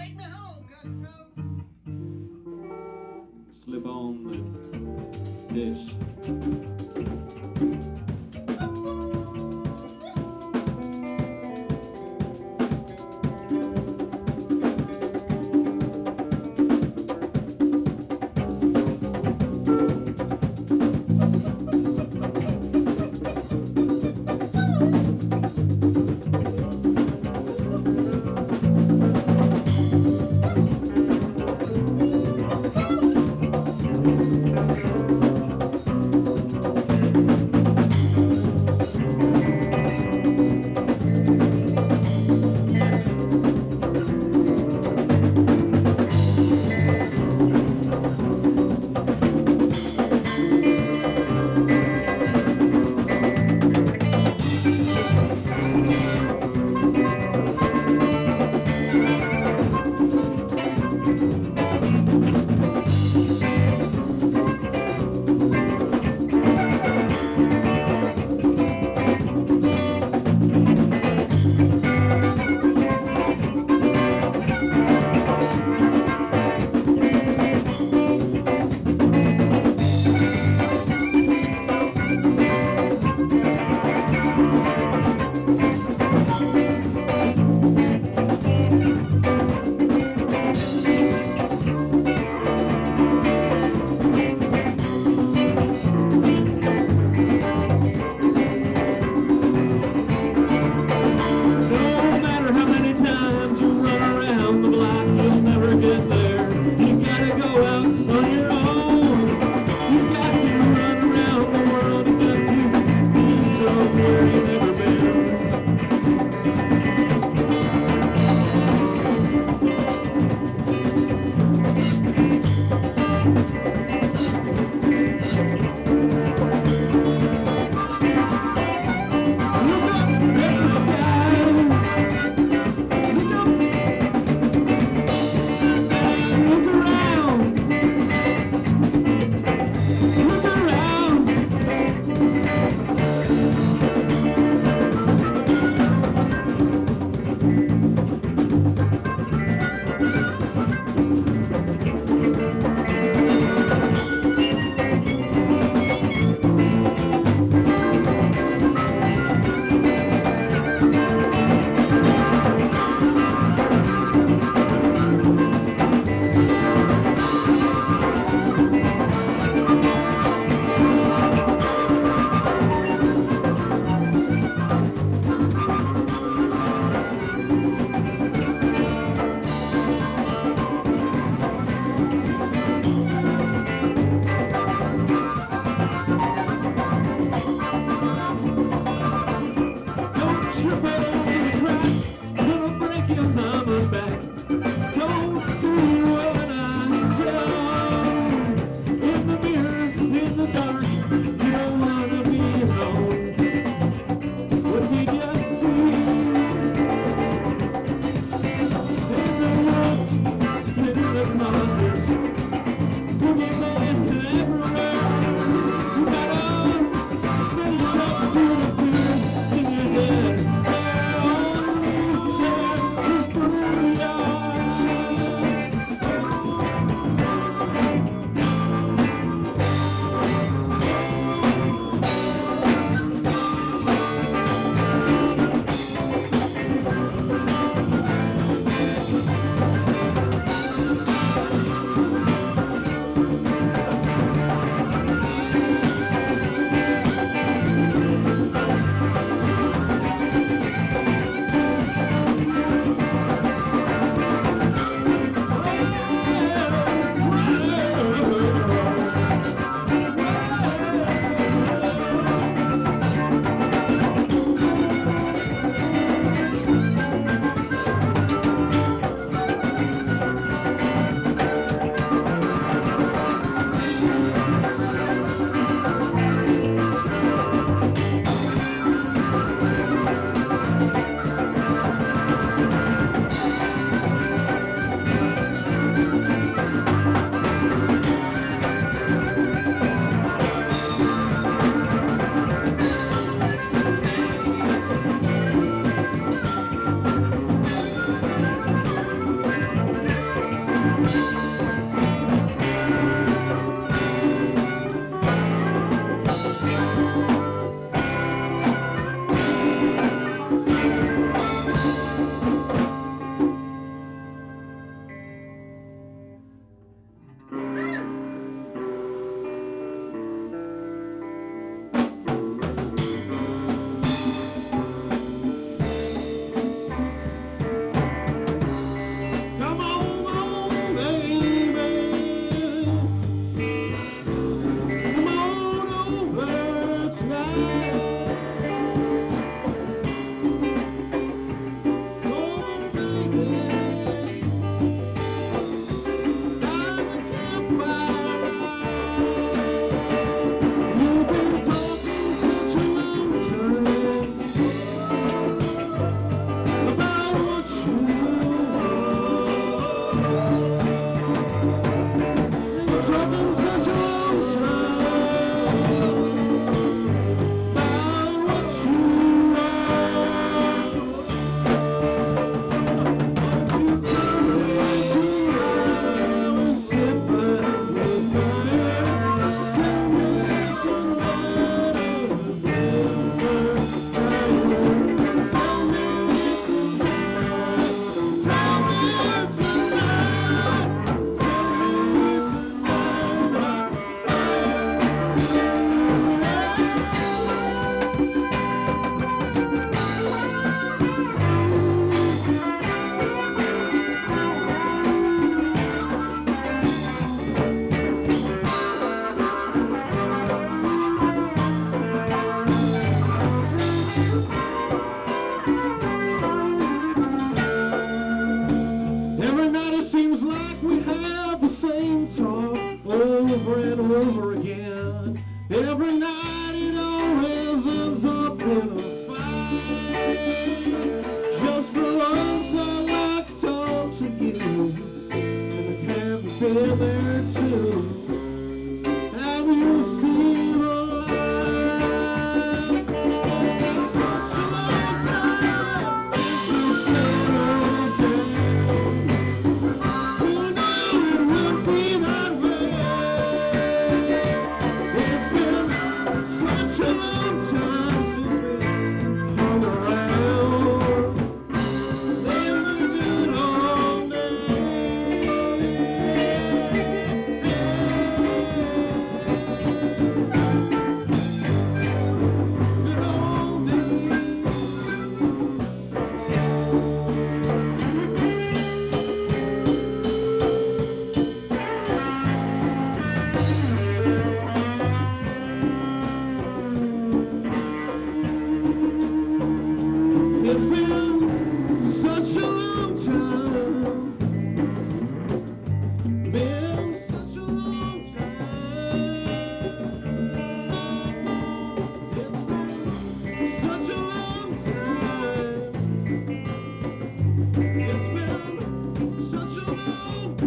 Slip on the dish. over again. Every night it always ends up in a fight. Just for once I'd like to talk to you, and I can't feel there too. Have you seen a light? Such a long time since you settled down. Who knew it would be that way? It's been such a long time since we hung around in the good old days. Good old days. It's been such a long time. Been such a long time. It's been such a long time. It's been such a long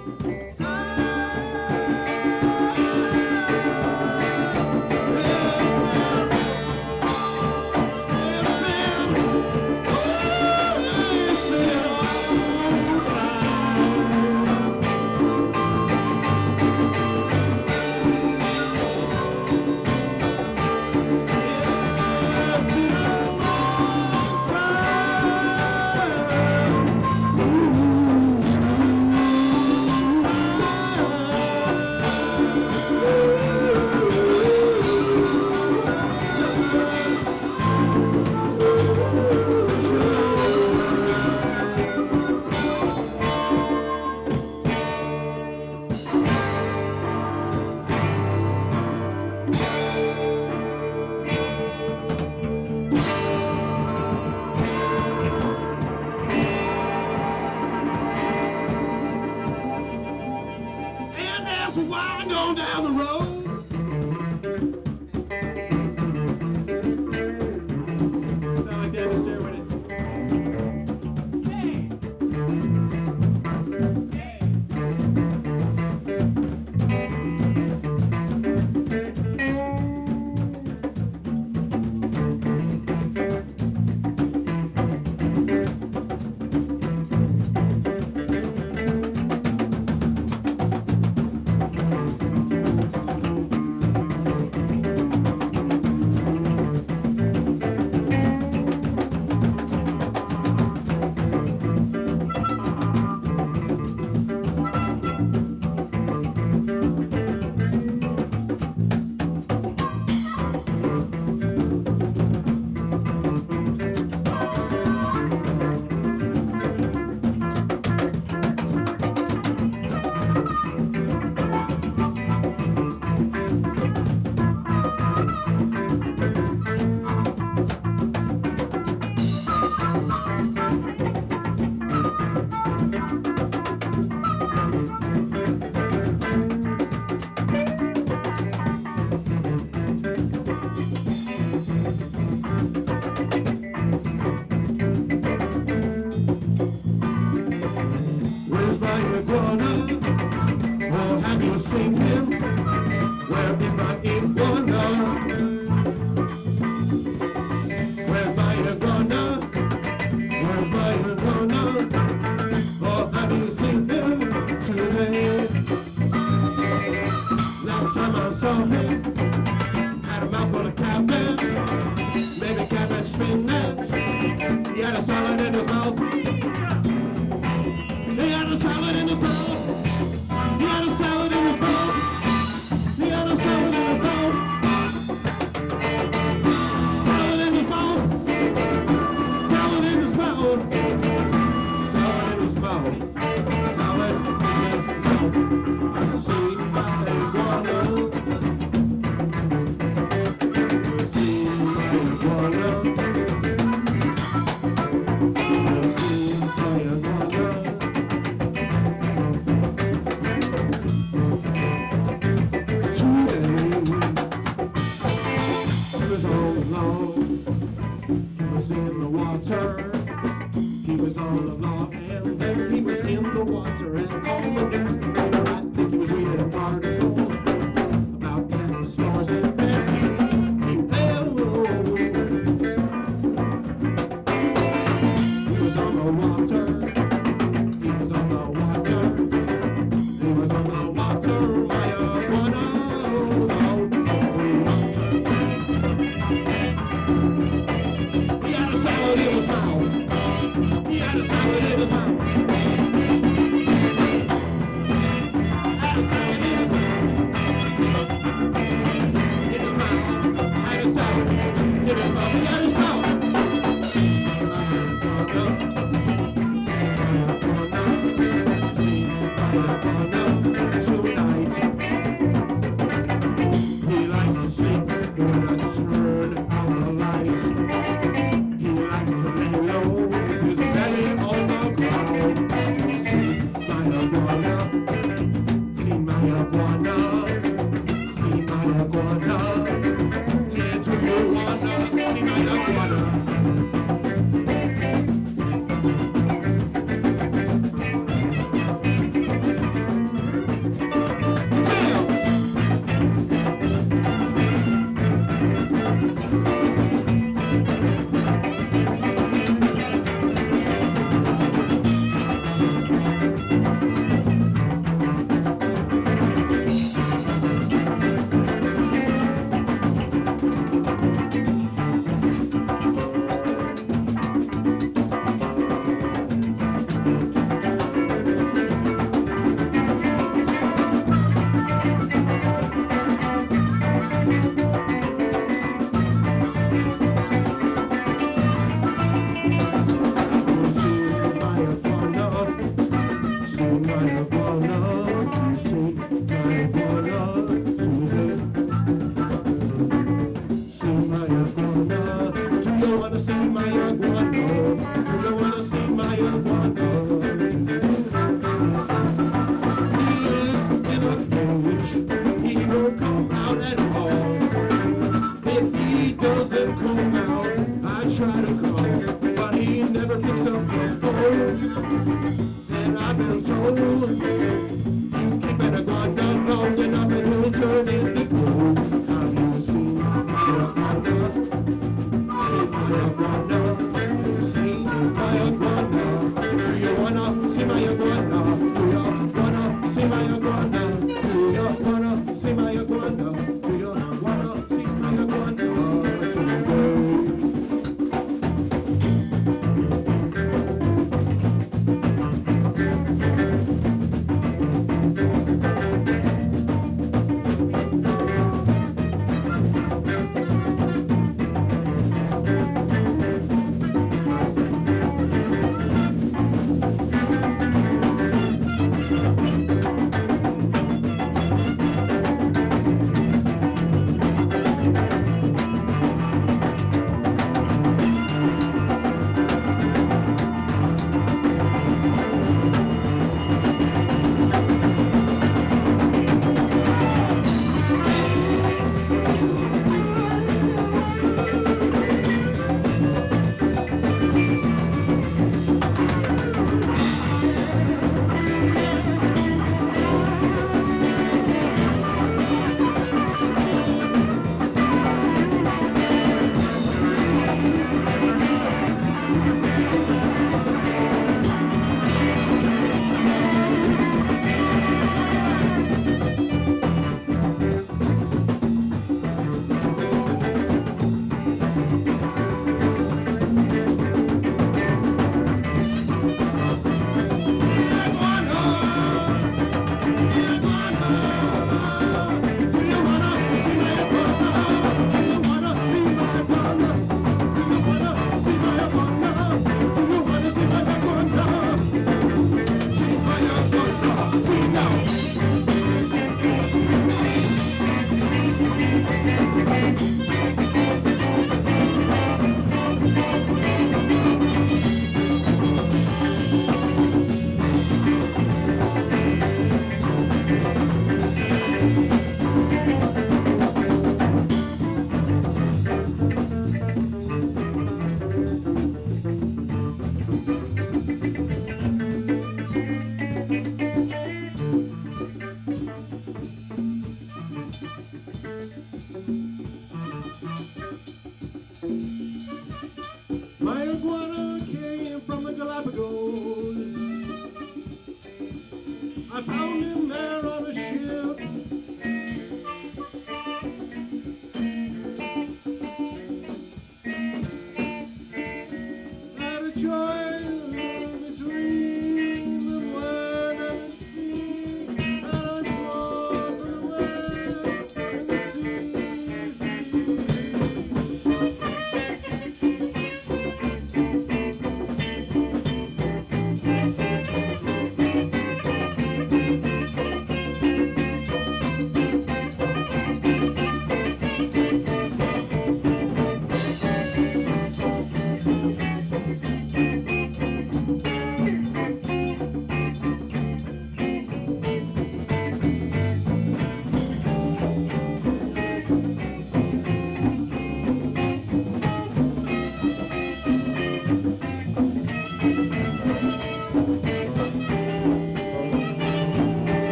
And as we wind on down the road, sound like David Stairway. Where's my iguana? Oh, have you seen him? Where is my iguana? Where's my iguana? Where's my iguana? Oh, have you seen him today? Last time I saw him, had a mouthful of cabbage, maybe cabbage spinach. He had a salad in his mouth. He had a salad in his mouth. He had a salad in his mouth. He had a salad in his mouth. Salad in his mouth. Salad in his mouth. Salad in his mouth. Salad in his mouth. I see my iguana. See my iguana. See my iguana. saw, and there he was in the water, and on the newspaper I think he was reading an article about cat stars, and then he was on the water. He was on the water. He was on the water. My iguana. He had a salad in his mouth. He had a salad in his mouth. Had a salad in his mouth. In his mouth. Had a salad in his mouth. He had a salad. He likes to sleep when I turn out the lights. He likes to lay low with his belly on the ground. See my iguana, see my iguana, see my iguana. Yeah, do you wanna see my iguana? Try to call, but he never picks up the phone. And I've been told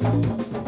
Thank